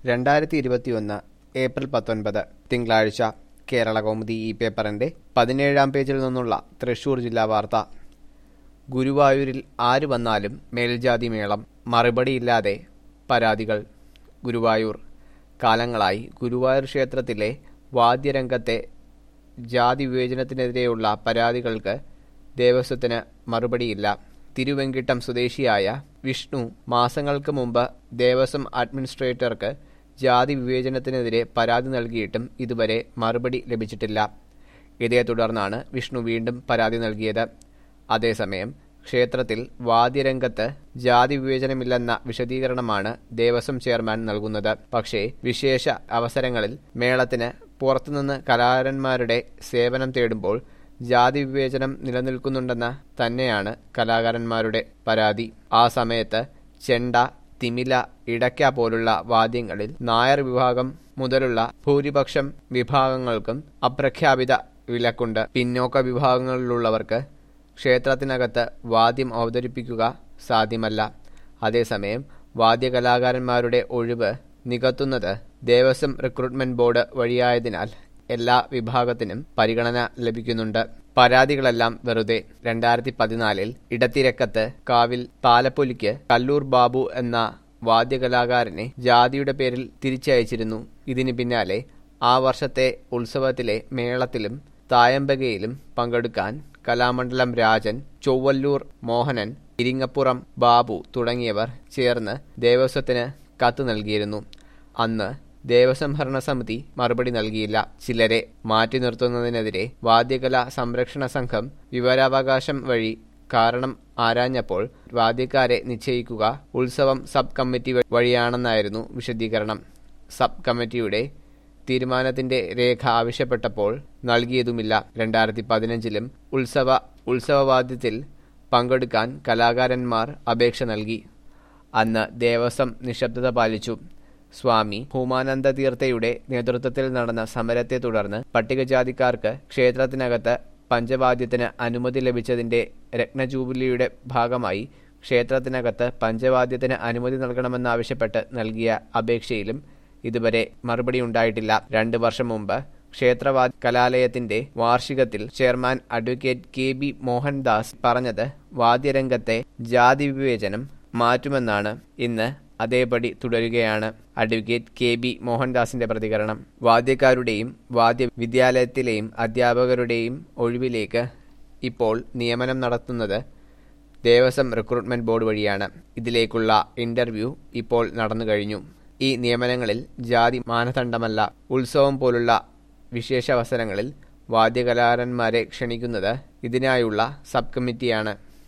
2021 April 19 തിങ്കളാഴ്ച കേരളകൗമുദി ഈ പേപ്പറിന്റെ 17-ാം പേജിൽ നിന്നുള്ള തൃശൂർ ജില്ലാ വാർത്ത. ഗുരുവായൂരിൽ ആര് വന്നാലും മേൽജാതി മേളം, മറുപടിയില്ലാതെ പരാതികൾ. ഗുരുവായൂർ. കാലങ്ങളായി ഗുരുവായൂർ ക്ഷേത്രത്തിലെ വാദ്യരംഗത്തെ ജാതി വിവേചനത്തിനെതിരെയുള്ള പരാതികൾക്ക് ദേവസ്വത്തിന് മറുപടിയില്ല. തിരുവെങ്കിട്ടം സ്വദേശിയായ വിഷ്ണു മാസങ്ങൾക്ക് മുമ്പ് ദേവസ്വം അഡ്മിനിസ്ട്രേറ്റർക്ക് ജാതി വിവേചനത്തിനെതിരെ പരാതി നൽകിയിട്ടും ഇതുവരെ മറുപടി ലഭിച്ചിട്ടില്ല. ഇതേ തുടർന്നാണ് വിഷ്ണു വീണ്ടും പരാതി നൽകിയത്. അതേസമയം ക്ഷേത്രത്തിൽ വാദ്യരംഗത്ത് ജാതി വിവേചനമില്ലെന്ന വിശദീകരണമാണ് ദേവസ്വം ചെയർമാൻ നൽകുന്നത്. പക്ഷേ വിശേഷ അവസരങ്ങളിൽ മേളത്തിന് പുറത്തുനിന്ന് കലാകാരന്മാരുടെ സേവനം തേടുമ്പോൾ ജാതി വിവേചനം നിലനിൽക്കുന്നുണ്ടെന്ന് തന്നെയാണ് കലാകാരന്മാരുടെ പരാതി. ആ സമയത്ത് ചെണ്ട, തിമില, ഇടയ്ക്ക പോലുള്ള വാദ്യങ്ങളിൽ നായർ വിഭാഗം മുതലുള്ള ഭൂരിപക്ഷം വിഭാഗങ്ങൾക്കും അപ്രഖ്യാപിത വിലക്കുണ്ട്. പിന്നോക്ക വിഭാഗങ്ങളിലുള്ളവർക്ക് ക്ഷേത്രത്തിനകത്ത് വാദ്യം അവതരിപ്പിക്കുക സാധ്യമല്ല. അതേസമയം വാദ്യകലാകാരന്മാരുടെ ഒഴിവ് നികത്തുന്നത് ദേവസ്വം റിക്രൂട്ട്മെന്റ് ബോർഡ് വഴിയായതിനാൽ എല്ലാ വിഭാഗത്തിനും പരിഗണന ലഭിക്കുന്നുണ്ട്. പരാതികളെല്ലാം വെറുതെ. 2014 ഇടത്തിരക്കത്ത് കാവിൽ താലപ്പൊലിക്ക് കല്ലൂർ ബാബു എന്ന വാദ്യകലാകാരനെ ജാതിയുടെ പേരിൽ തിരിച്ചയച്ചിരുന്നു. ഇതിന് പിന്നാലെ ആ വർഷത്തെ ഉത്സവത്തിലെ മേളത്തിലും തായമ്പകയിലും പങ്കെടുക്കാൻ കലാമണ്ഡലം രാജൻ, ചൊവ്വല്ലൂർ മോഹനൻ, ഇരിങ്ങപ്പുറം ബാബു തുടങ്ങിയവർ ചേർന്ന് ദേവസ്വത്തിന് കത്ത് നൽകിയിരുന്നു. അന്ന് ദേവസ്വം ഭരണസമിതി മറുപടി നൽകിയില്ല. ചിലരെ മാറ്റി നിർത്തുന്നതിനെതിരെ വാദ്യകലാ സംരക്ഷണ സംഘം വിവരാവകാശം വഴി കാരണം ആരാഞ്ഞപ്പോൾ വാദ്യക്കാരെ നിശ്ചയിക്കുക ഉത്സവം സബ് കമ്മിറ്റി വഴിയാണെന്നായിരുന്നു വിശദീകരണം. സബ് കമ്മിറ്റിയുടെ തീരുമാനത്തിന്റെ രേഖ ആവശ്യപ്പെട്ടപ്പോൾ നൽകിയതുമില്ല. 2015 ഉത്സവവാദ്യത്തിൽ പങ്കെടുക്കാൻ കലാകാരന്മാർ അപേക്ഷ നൽകി. അന്ന് ദേവസ്വം നിശബ്ദത പാലിച്ചു. സ്വാമി ഭൂമാനന്ദ തീർത്ഥയുടെ നേതൃത്വത്തിൽ നടന്ന സമരത്തെ തുടർന്ന് പട്ടികജാതിക്കാർക്ക് ക്ഷേത്രത്തിനകത്ത് പഞ്ചവാദ്യത്തിന് അനുമതി ലഭിച്ചതിന്റെ രത്നജൂബിലിയുടെ ഭാഗമായി ക്ഷേത്രത്തിനകത്ത് പഞ്ചവാദ്യത്തിന് അനുമതി നൽകണമെന്നാവശ്യപ്പെട്ട് നൽകിയ അപേക്ഷയിലും ഇതുവരെ മറുപടിയുണ്ടായിട്ടില്ല. 2 വർഷം മുമ്പ് ക്ഷേത്രവാദ്യ കലാലയത്തിന്റെ വാർഷികത്തിൽ ചെയർമാൻ അഡ്വക്കേറ്റ് KB മോഹൻദാസ് പറഞ്ഞത് വാദ്യരംഗത്തെ ജാതി വിവേചനം മാറ്റുമെന്നാണ്. ഇന്ന് അതേപടി തുടരുകയാണ്. അഡ്വക്കേറ്റ് KB മോഹൻദാസിന്റെ പ്രതികരണം. വാദ്യക്കാരുടെയും വാദ്യ വിദ്യാലയത്തിലെയും അധ്യാപകരുടെയും ഒഴിവിലേക്ക് ഇപ്പോൾ നിയമനം നടത്തുന്നത് ദേവസ്വം റിക്രൂട്ട്മെന്റ് ബോർഡ് വഴിയാണ്. ഇതിലേക്കുള്ള ഇന്റർവ്യൂ ഇപ്പോൾ നടന്നു കഴിഞ്ഞു. ഈ നിയമനങ്ങളിൽ ജാതി മാനദണ്ഡമല്ല. ഉത്സവം പോലുള്ള വിശേഷാവസരങ്ങളിൽ വാദ്യകലാകാരന്മാരെ ക്ഷണിക്കുന്നത് ഇതിനായുള്ള സബ് കമ്മിറ്റിയാണ്.